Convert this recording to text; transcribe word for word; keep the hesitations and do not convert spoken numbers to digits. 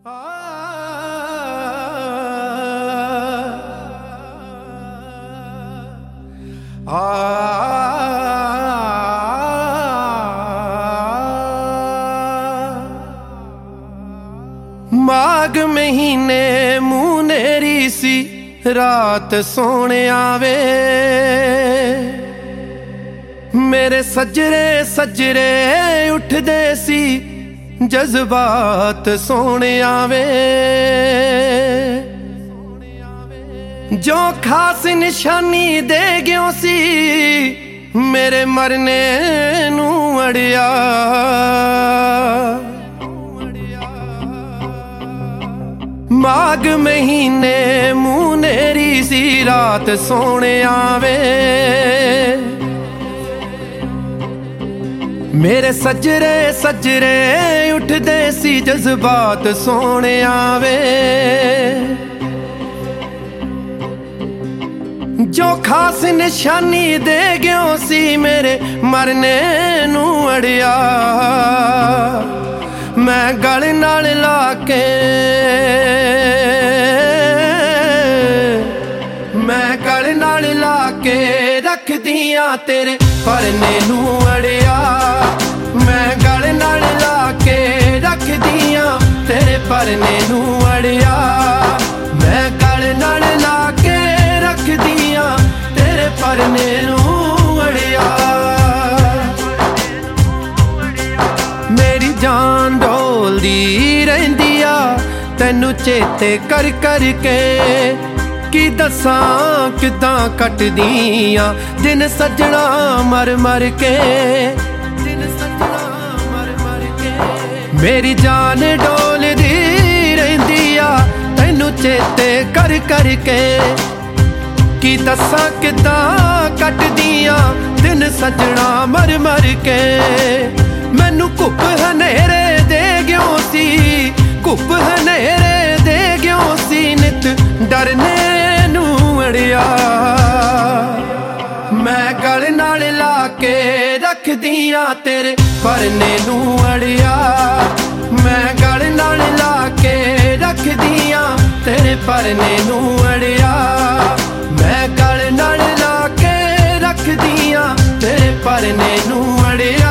माघ महीने मुनेरी सी रात सोने आवे, मेरे सजरे सजरे उठदे सी जज्बात सोने आवे। जो खास निशानी दे गयो सी मेरे मरने नू अड़िया, माघ महीने मुनेरी सी रात सोने आवे, मेरे सजरे सजरे उठदे सी जज्बात सोने आवे। जो खास निशानी दे गयो सी मेरे मरने नू अड़िया, मैं गल नाल ला के मैं गल नाल ला के रख दियां तेरे परने नू अड़िया, मैं गल नाल ला के रख दियां तेरे परने नू अड़िया, मैं गल नाल ला के रख दियां तेरे परने नू अड़िया। मेरी जान डोलदी रहिंदी आ तैनू चेते कर कर के, की दसां किदां कटदियां दिन सजना मर मर के, दिन सजना मर मर के। मेरी जान डोलदी रहिंदी आ तैनू चेते कर कर के, की दसां किदां कटदियां दिन सजना मर मर के। मैनू घुप हनेरे दे गयो सी, घुप हनेरे दे गयो सी नित डरने नू अड़िया, मैं गल नाल ला के रख दियां तेरे परने नू अड़िया, मैं गल नाल ला के रख दियां तेरे परने नू अड़िया, मैं गल नाल ला के रख दियां तेरे परने नू अड़िया।